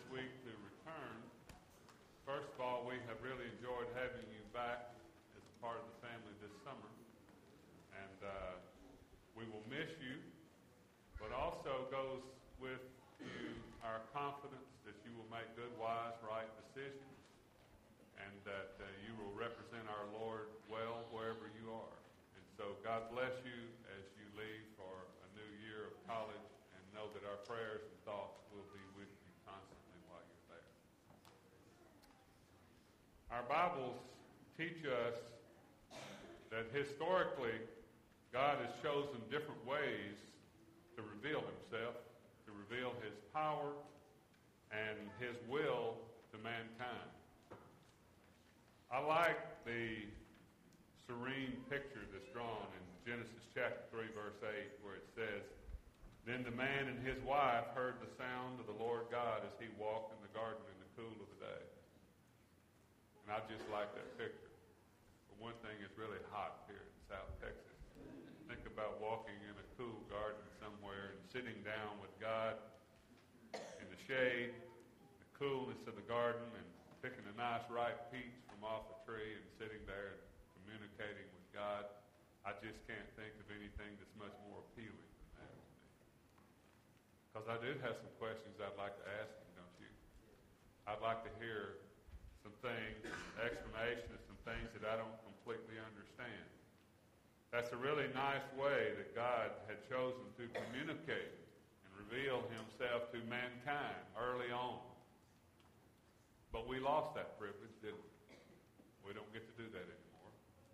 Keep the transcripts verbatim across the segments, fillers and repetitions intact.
week to return. First of all, we have really enjoyed having you back as a part of the family this summer. And uh, we will miss you, but also goes with you our confidence that you will make good, wise, right decisions, and that uh, you will represent our Lord well wherever you are. And so God bless you as you leave for a new year of college, and know that our prayers and thoughts will be with you constantly while you're there. Our Bibles teach us that historically God has chosen different ways to reveal himself, to reveal his power and his will to mankind. I like the serene picture that's drawn in Genesis chapter three, verse eight, where it says, "Then the man and his wife heard the sound of the Lord God as he walked in the garden in the cool of the day." And I just like that picture. For one thing, it's really hot here in South Texas. Think about walking in a cool garden somewhere and sitting down with God in the shade, the coolness of the garden, and picking a nice ripe peach from off a tree and sitting there and communicating with God. I just can't think of anything that's much more appealing than that to me. Because I do have some questions I'd like to ask him, don't you? I'd like to hear some things, explanations, some things that I don't completely understand. That's a really nice way that God had chosen to communicate and reveal himself to mankind early on. But we lost that privilege, didn't we? We don't get to do that anymore.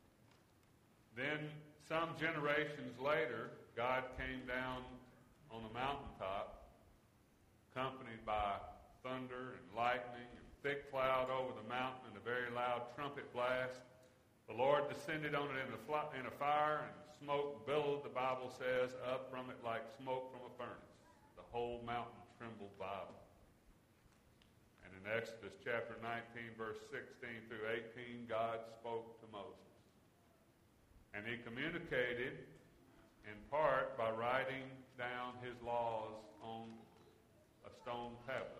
Then, some generations later, God came down on the mountaintop, accompanied by thunder and lightning and thick cloud over the mountain and a very loud trumpet blast. The Lord descended on it in a, fly, in a fire, and smoke billowed, the Bible says, up from it like smoke from a furnace. The whole mountain trembled violently. And in Exodus chapter nineteen, verse sixteen through eighteen, God spoke to Moses. And he communicated in part by writing down his laws on a stone tablet.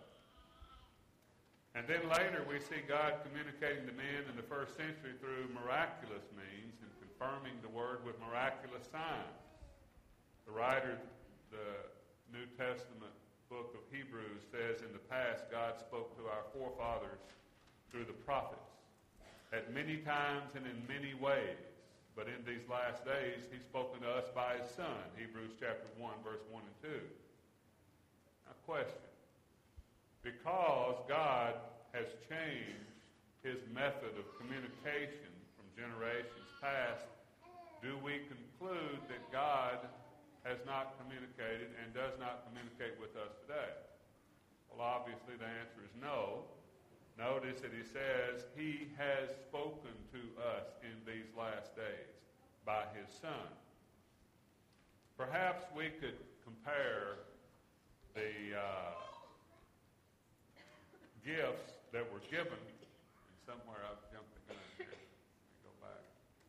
And then later we see God communicating to men in the first century through miraculous means and confirming the word with miraculous signs. The writer of the New Testament book of Hebrews says, in the past God spoke to our forefathers through the prophets at many times and in many ways. But in these last days he's spoken to us by his Son, Hebrews chapter one, verse one and two. Now, question. Because God has changed his method of communication from generations past, do we conclude that God has not communicated and does not communicate with us today? Well, obviously the answer is no. Notice that he says he has spoken to us in these last days by his Son. Perhaps we could compare the uh, gifts that were given, and somewhere I've jumped the gun here. Let me go back.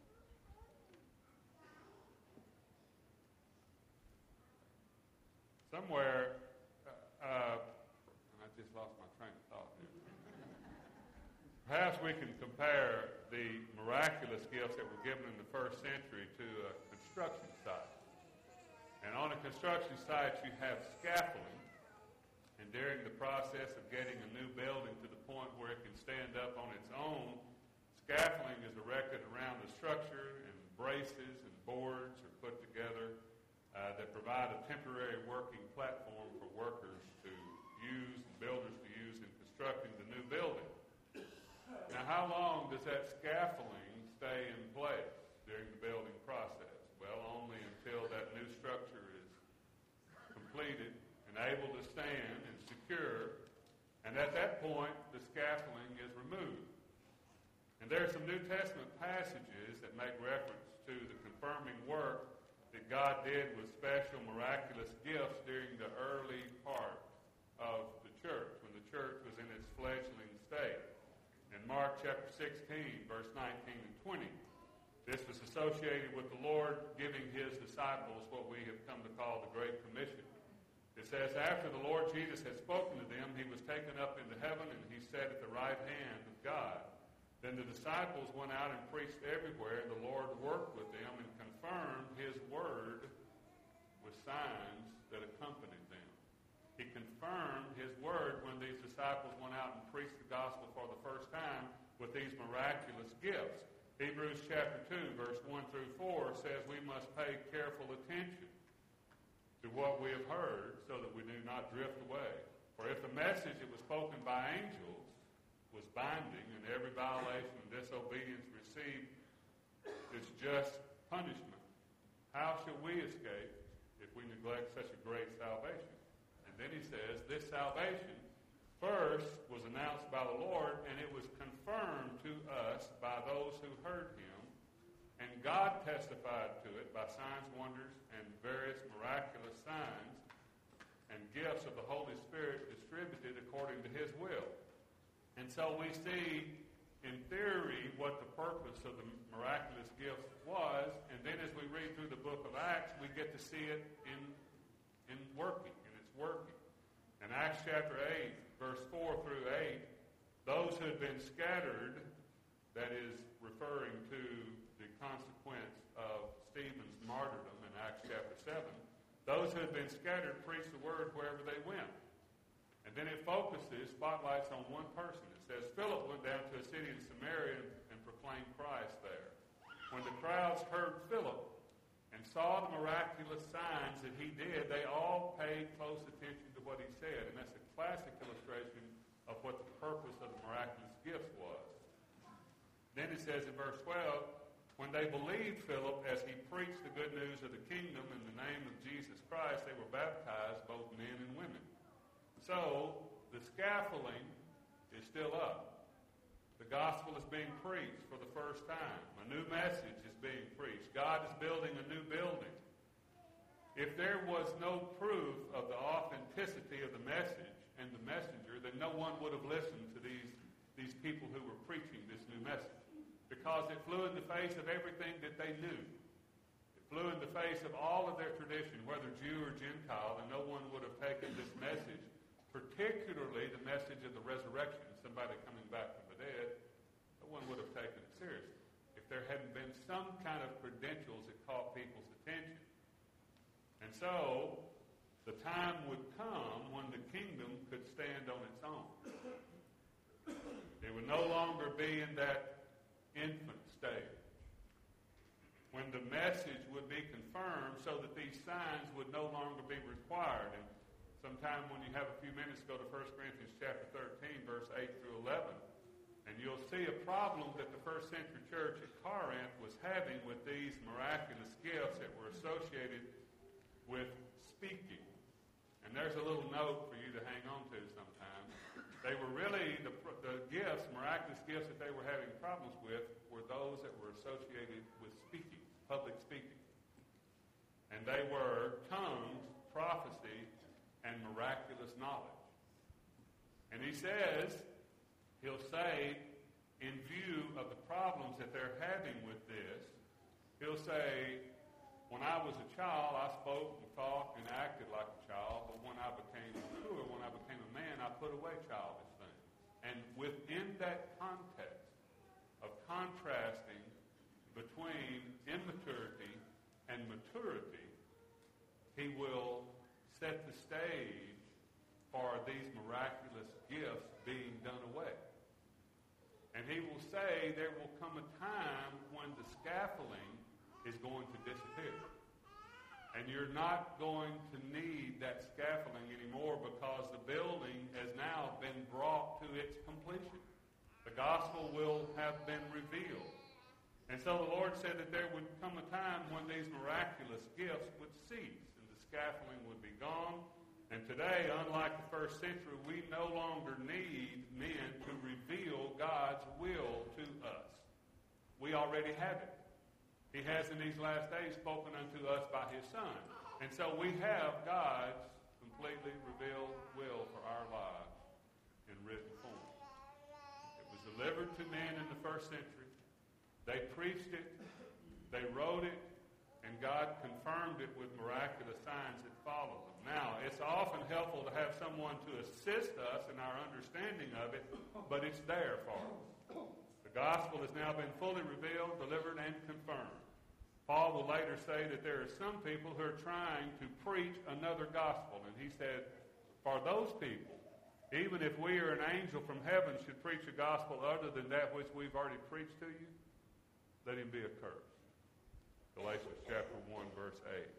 Somewhere, uh, uh, I just lost my train of thought here. Perhaps we can compare the miraculous gifts that were given in the first century to a construction site. And on a construction site, you have scaffolding. And during the process of getting a new building to the point where it can stand up on its own, scaffolding is erected around the structure, and braces and boards are put together uh, that provide a temporary working platform for workers to use, and builders to use in constructing the new building. Now, how long does that scaffolding stay in place during the building process? Well, only until that new structure is completed and able to stand and secure, and at that point, the scaffolding is removed. And there are some New Testament passages that make reference to the confirming work that God did with special miraculous gifts during the early part of the church, when the church was in its fledgling state. In Mark chapter sixteen, verse nineteen and twenty, this was associated with the Lord giving his disciples what we have come to call the Great Commission. It says, after the Lord Jesus had spoken to them, he was taken up into heaven, and he sat at the right hand of God. Then the disciples went out and preached everywhere, and the Lord worked with them and confirmed his word with signs that accompanied them. He confirmed his word when these disciples went out and preached the gospel for the first time with these miraculous gifts. Hebrews chapter two, verse one through four says we must pay careful attention to what we have heard so that we do not drift away. For if the message that was spoken by angels was binding, and every violation and disobedience received its just punishment, how shall we escape if we neglect such a great salvation? And then he says, this salvation first was announced by the Lord, and it was confirmed to us by those who heard him. And God testified to it by signs, wonders, and various miraculous signs and gifts of the Holy Spirit distributed according to his will. And so we see, in theory, what the purpose of the miraculous gifts was, and then as we read through the book of Acts, we get to see it in, in working, and it's working. In Acts chapter eight, verse four through eight, those who had been scattered, that is referring to the consequence of Stephen's martyrdom in Acts chapter seven, those who had been scattered preached the word wherever they went. And then it focuses, spotlights on one person. It says, Philip went down to a city in Samaria and, and proclaimed Christ there. When the crowds heard Philip and saw the miraculous signs that he did, they all paid close attention to what he said. And that's a classic illustration of what the purpose of the miraculous gifts was. Then it says in verse twelve, when they believed Philip as he preached the good news of the kingdom in the name of Jesus Christ, they were baptized, both men and women. So the scaffolding is still up. The gospel is being preached for the first time. A new message is being preached. God is building a new building. If there was no proof of the authenticity of the message and the messenger, then no one would have listened to these, these people who were preaching this new message, because it flew in the face of everything that they knew. It flew in the face of all of their tradition, whether Jew or Gentile, and no one would have taken this message, particularly the message of the resurrection, somebody coming back from the dead. No one would have taken it seriously if there hadn't been some kind of credentials that caught people's attention. And so the time would come when the kingdom could stand on its own. It would no longer be in that infant stage, when the message would be confirmed so that these signs would no longer be required. And sometime when you have a few minutes, go to First Corinthians chapter thirteen, verse eight through eleven, and you'll see a problem that the first century church at Corinth was having with these miraculous gifts that were associated with speaking. And there's a little note for you to hang on to sometime. They were really, the, the gifts, miraculous gifts that they were having problems with were those that were associated with speaking, public speaking. And they were tongues, prophecy, and miraculous knowledge. And he says, he'll say, in view of the problems that they're having with this, he'll say, when I was a child, I spoke and thought and acted like a child, but when I became mature, when I became a man, I put away childish things. And within that context of contrasting between immaturity and maturity, he will set the stage for these miraculous gifts being done away. And he will say there will come a time when the scaffolding is going to disappear. And you're not going to need that scaffolding anymore, because the building has now been brought to its completion. The gospel will have been revealed. And so the Lord said that there would come a time when these miraculous gifts would cease and the scaffolding would be gone. And today, unlike the first century, we no longer need men to reveal God's will to us. We already have it. He has in these last days spoken unto us by his Son. And so we have God's completely revealed will for our lives in written form. It was delivered to men in the first century. They preached it, they wrote it, and God confirmed it with miraculous signs that followed them. Now, it's often helpful to have someone to assist us in our understanding of it, but it's there for us. The gospel has now been fully revealed, delivered, and confirmed. Paul will later say that there are some people who are trying to preach another gospel, and he said, for those people, even if we or an angel from heaven should preach a gospel other than that which we've already preached to you, let him be accursed. Galatians chapter one, verse eight.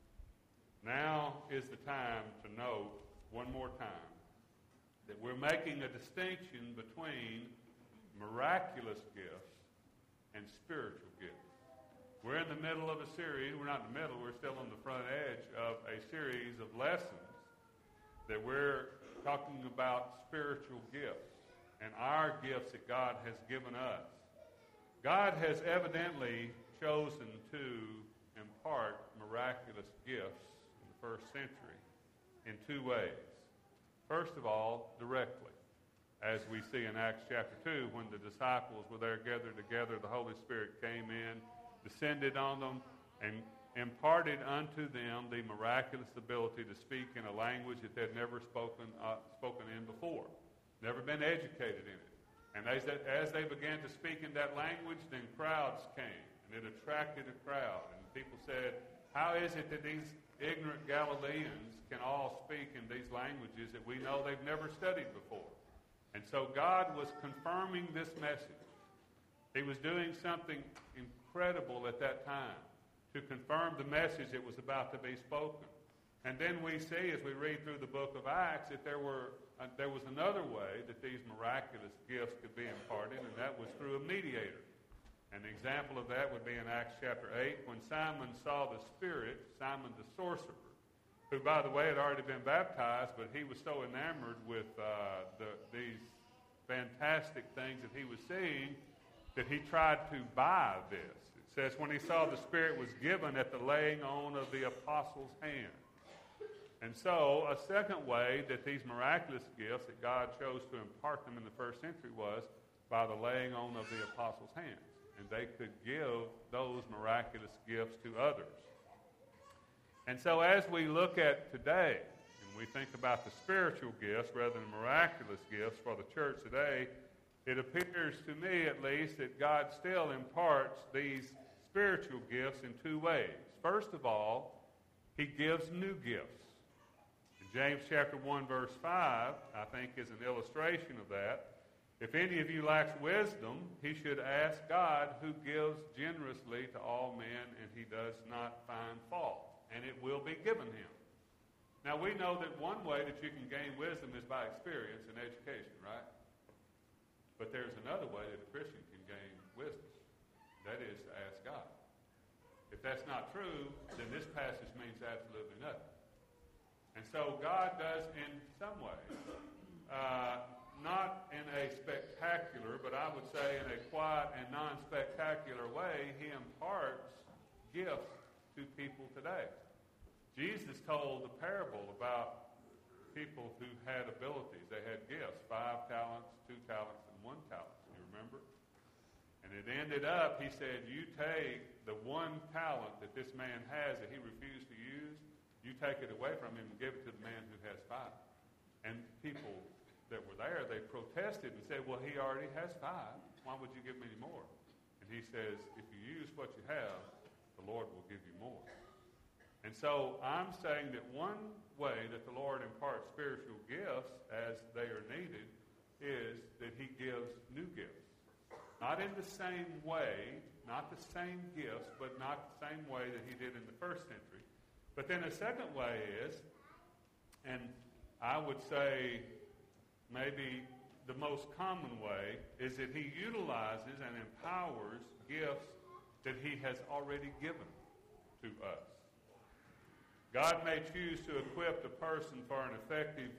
Now is the time to note one more time that we're making a distinction between miraculous gifts and spiritual gifts. We're in the middle of a series. We're not in the middle. We're still on the front edge of a series of lessons that we're talking about spiritual gifts and our gifts that God has given us. God has evidently chosen to impart miraculous gifts in the first century in two ways. First of all, directly, as we see in Acts chapter two, when the disciples were there gathered together, the Holy Spirit came in, descended on them, and imparted unto them the miraculous ability to speak in a language that they'd never spoken uh, spoken in before, never been educated in it. And as they, as they began to speak in that language, then crowds came, and it attracted a crowd. And people said, how is it that these ignorant Galileans can all speak in these languages that we know they've never studied before? And so God was confirming this message. He was doing something incredible at that time to confirm the message that was about to be spoken. And then we see, as we read through the book of Acts, that there were uh, there was another way that these miraculous gifts could be imparted, and that was through a mediator. An example of that would be in Acts chapter eight, when Simon saw the Spirit, Simon the sorcerer, who, by the way, had already been baptized, but he was so enamored with uh, the, these fantastic things that he was seeing that he tried to buy this. It says, when he saw the Spirit was given at the laying on of the apostles' hands. And so, a second way that these miraculous gifts, that God chose to impart them in the first century, was by the laying on of the apostles' hands. And they could give those miraculous gifts to others. And so, as we look at today, and we think about the spiritual gifts rather than miraculous gifts for the church today, it appears to me, at least, that God still imparts these spiritual gifts in two ways. First of all, he gives new gifts. In James chapter one, verse five, I think, is an illustration of that. If any of you lacks wisdom, he should ask God, who gives generously to all men, and he does not find fault, and it will be given him. Now, we know that one way that you can gain wisdom is by experience and education, right? But there's another way that a Christian can gain wisdom. That is to ask God. If that's not true, then this passage means absolutely nothing. And so God does in some ways, uh, not in a spectacular, but I would say in a quiet and non-spectacular way, he imparts gifts to people today. Jesus told the parable about people who had abilities. They had gifts, five talents, two talents, and one talent. You remember? And it ended up, he said, you take the one talent that this man has that he refused to use, you take it away from him and give it to the man who has five. And people that were there, they protested and said, well, he already has five. Why would you give him any more? And he says, if you use what you have, the Lord will give you more. And so I'm saying that one way that the Lord imparts spiritual gifts as they are needed is that he gives new gifts. Not in the same way, not the same gifts, but not the same way that he did in the first century. But then a second way is, and I would say maybe the most common way, is that he utilizes and empowers gifts that he has already given to us. God may choose to equip the person for an effective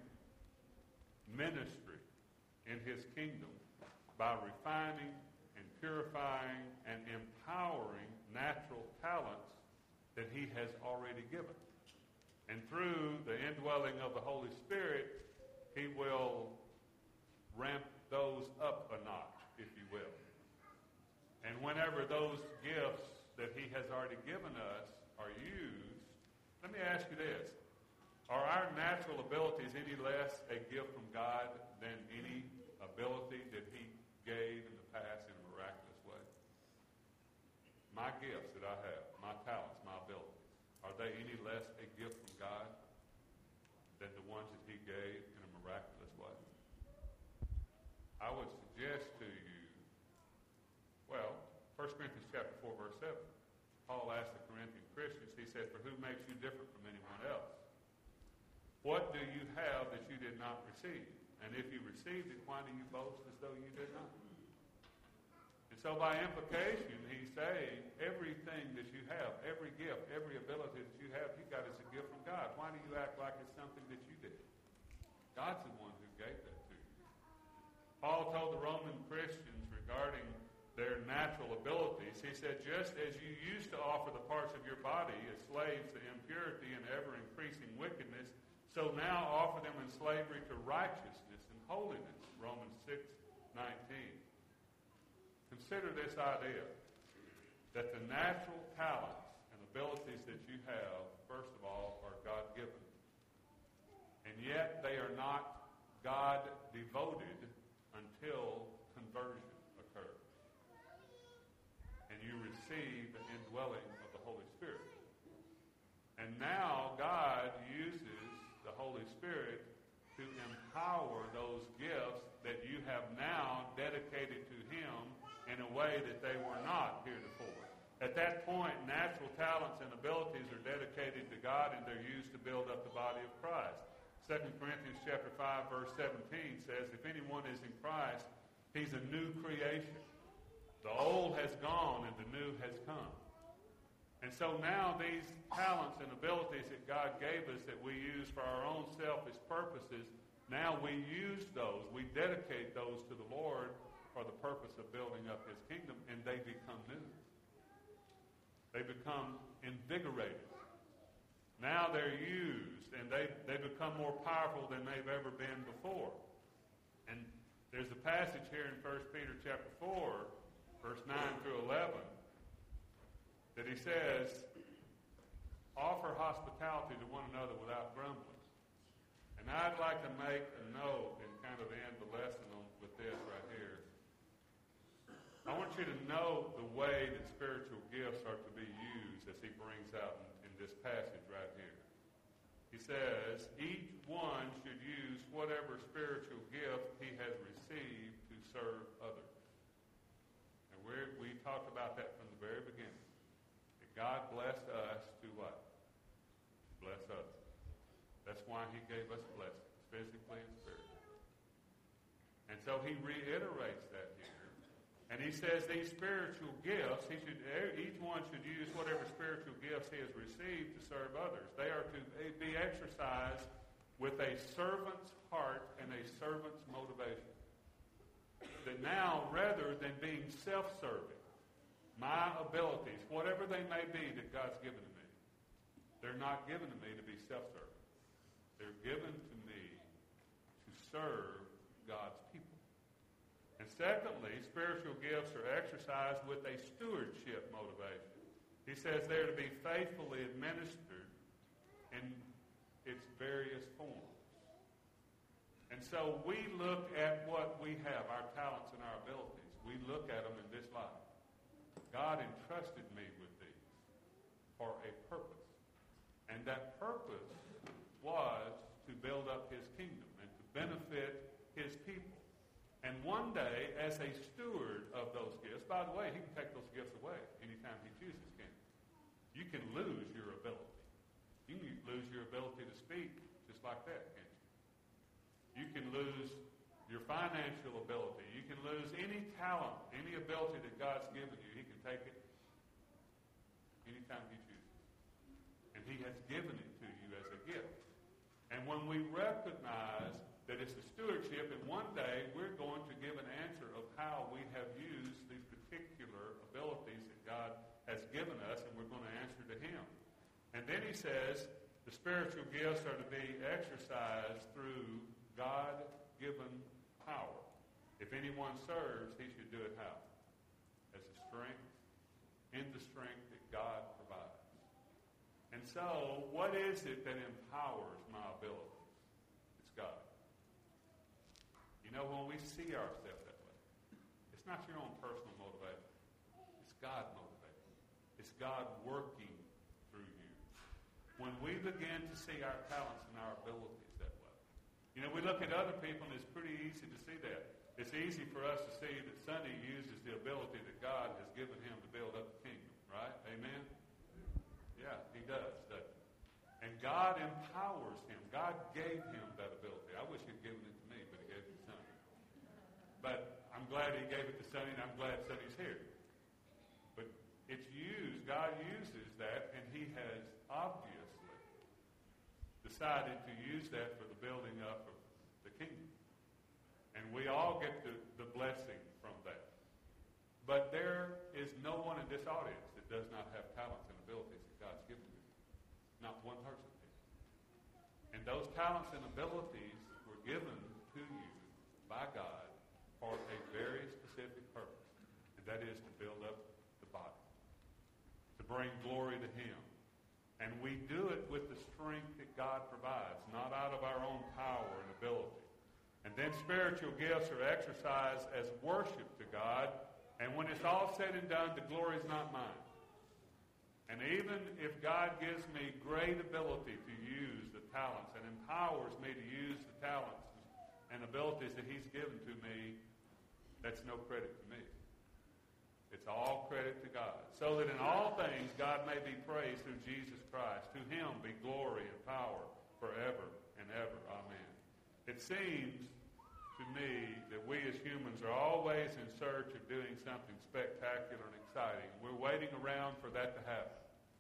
ministry in his kingdom by refining and purifying and empowering natural talents that he has already given. And through the indwelling of the Holy Spirit, he will ramp those up a notch, if you will. And whenever those gifts that he has already given us are used. Let me ask you this. Are our natural abilities any less a gift from God than any ability that he gave in the past in a miraculous way? My gifts that I have, my talents, my abilities, are they any less a gift from God than the ones that he gave in a miraculous way? I would suggest to you, well, First Corinthians chapter four, verse seven. Paul asked the Corinthian Christians, he said, for who makes you different from anyone else? What do you have that you did not receive? And if you received it, why do you boast as though you did not? And so by implication, he's saying everything that you have, every gift, every ability that you have, you got as a gift from God. Why do you act like it's something that you did? God's the one who gave that to you. Paul told the Roman Christians regarding their natural abilities, he said, just as you used to offer the parts of your body as slaves to impurity and ever-increasing wickedness, so now offer them in slavery to righteousness and holiness. Romans six nineteen. Consider this idea, that the natural talents and abilities that you have, first of all, are God-given. And yet they are not God-devoted until conversion occurs. And you receive the indwelling of the Holy Spirit. And now God uses the Holy Spirit to empower those gifts that you have now dedicated to him in a way that they were not heretofore. At that point, natural talents and abilities are dedicated to God, and they're used to build up the body of Christ. Second Corinthians chapter five, verse seventeen says, if anyone is in Christ, he's a new creation. The old has gone and the new has come. And so now these talents and abilities that God gave us that we use for our own selfish purposes, now we use those, we dedicate those to the Lord for the purpose of building up his kingdom, and they become new. They become invigorated. Now they're used, and they, they become more powerful than they've ever been before. And there's a passage here in First Peter chapter four, verse nine through eleven, that he says, offer hospitality to one another without grumbling. And I'd like to make a note and kind of end the lesson on, with this right here. I want you to note the way that spiritual gifts are to be used as he brings out in, in this passage right here. He says, each one should use whatever spiritual gift he has received to serve others. And we're, we talked about that from the very beginning. God blessed us to what? Bless others. That's why he gave us blessings, physically and spiritually. And so he reiterates that here. And he says these spiritual gifts, he should, each one should use whatever spiritual gifts he has received to serve others. They are to be exercised with a servant's heart and a servant's motivation. That now, rather than being self-serving, my abilities, whatever they may be that God's given to me, they're not given to me to be self-serving. They're given to me to serve God's people. And secondly, spiritual gifts are exercised with a stewardship motivation. He says they're to be faithfully administered in its various forms. And so we look at what we have, our talents and our abilities. We look at them in this life. God entrusted me with these for a purpose. And that purpose was to build up his kingdom and to benefit his people. And one day, as a steward of those gifts, by the way, he can take those gifts away anytime he chooses, can't he? You can lose your ability. You can lose your ability to speak just like that, can't you? You can lose your financial ability. You can lose any talent, any ability that God's given you. He can take it anytime he chooses. And he has given it to you as a gift. And when we recognize that it's a stewardship, and one day we're going to give an answer of how we have used these particular abilities that God has given us, and we're going to answer to him. And then he says the spiritual gifts are to be exercised through God-given power. If anyone serves, he should do it how? As a strength, in the strength that God provides. And so, what is it that empowers my abilities? It's God. You know, when we see ourselves that way, it's not your own personal motivation. It's God motivating. It's God working through you. When we begin to see our talents and our abilities that way, you know, we look at other people and it's pretty easy to see that. It's easy for us to see that Sonny uses the ability that God has given him to build up the kingdom, right? Amen? Yeah, he does, doesn't he? And God empowers him. God gave him that ability. I wish he'd given it to me, but he gave it to Sonny. But I'm glad he gave it to Sonny, and I'm glad Sonny's here. But it's used. God uses that, and he has obviously decided to use that for the building up of the kingdom. And we all get the, the blessing from that. But there is no one in this audience that does not have talents and abilities that God's given you. Not one person. And those talents and abilities were given to you by God for a very specific purpose. And that is to build up the body. To bring glory to him. And we do it with the strength that God provides, not out of our own power and ability. And then spiritual gifts are exercised as worship to God. And when it's all said and done, the glory is not mine. And even if God gives me great ability to use the talents and empowers me to use the talents and abilities that he's given to me, that's no credit to me. It's all credit to God. So that in all things God may be praised through Jesus Christ. To him be glory and power forever and ever. Amen. It seems to me that we as humans are always in search of doing something spectacular and exciting. We're waiting around for that to happen.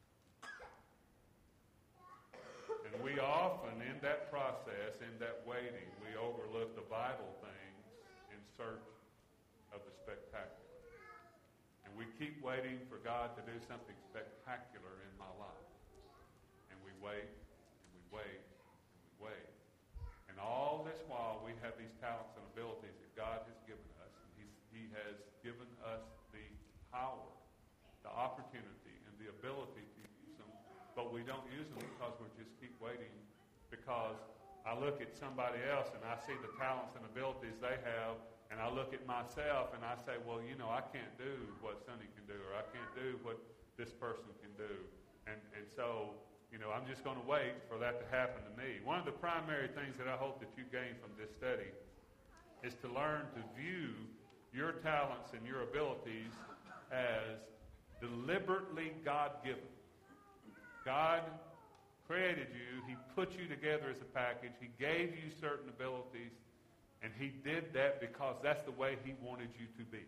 And we often, in that process, in that waiting, we overlook the vital things in search of the spectacular. And we keep waiting for God to do something spectacular in my life. And we wait, and we wait, and we wait. And all this while, we have these talents and abilities that God has given us. And he's, he has given us the power, the opportunity, and the ability to use them. But we don't use them because we just keep waiting. Because I look at somebody else and I see the talents and abilities they have, and I look at myself and I say, well, you know, I can't do what Sonny can do, or I can't do what this person can do. And, and so, you know, I'm just going to wait for that to happen to me. One of the primary things that I hope that you gain from this study is to learn to view your talents and your abilities as deliberately God-given. God created you. He put you together as a package. He gave you certain abilities, and he did that because that's the way he wanted you to be.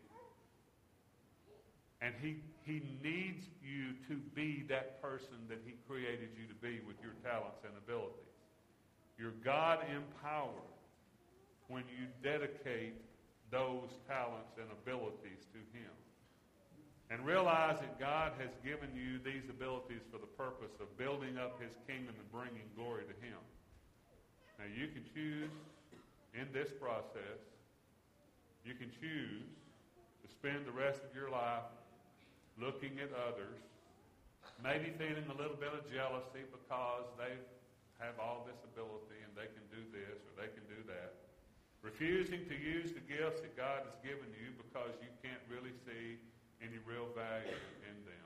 And he, he needs you to be that person that he created you to be with your talents and abilities. You're God-empowered when you dedicate those talents and abilities to him. And realize that God has given you these abilities for the purpose of building up his kingdom and bringing glory to him. Now, you can choose in this process, you can choose to spend the rest of your life looking at others, maybe feeling a little bit of jealousy because they have all this ability and they can do this or they can do that. Refusing to use the gifts that God has given you because you can't really see any real value in them.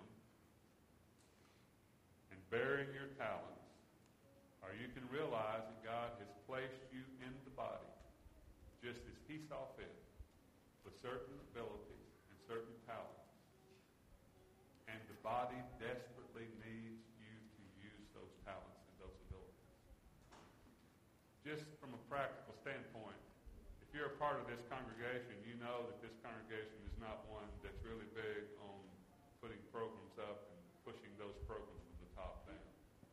And bearing your talents, or you can realize that God has placed you in the body just as he saw fit, with certain abilities and certain talents. And the body desperately needs you to use those talents and those abilities. Just from a practical standpoint, if you're a part of this congregation, you know that this congregation is not one that's really big on putting programs up and pushing those programs from the top down.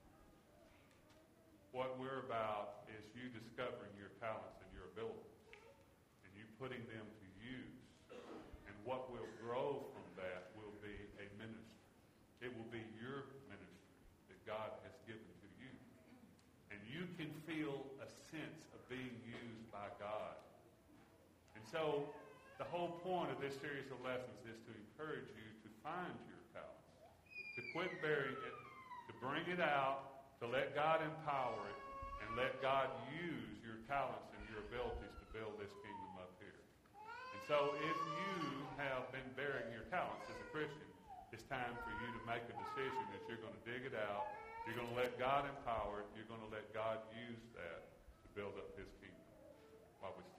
What we're about is you discovering your talents and your abilities and you putting them to use. And what will grow from that will be a ministry. It will be your ministry that God has given to you. And you can feel a sense of being used by God. And so the whole point of this series of lessons is to encourage you to find your talents, to quit burying it, to bring it out, to let God empower it, and let God use your talents and your abilities to build this kingdom up here. And so if you have been burying your talents as a Christian, it's time for you to make a decision that you're going to dig it out, you're going to let God empower it, you're going to let God use that to build up his kingdom. While we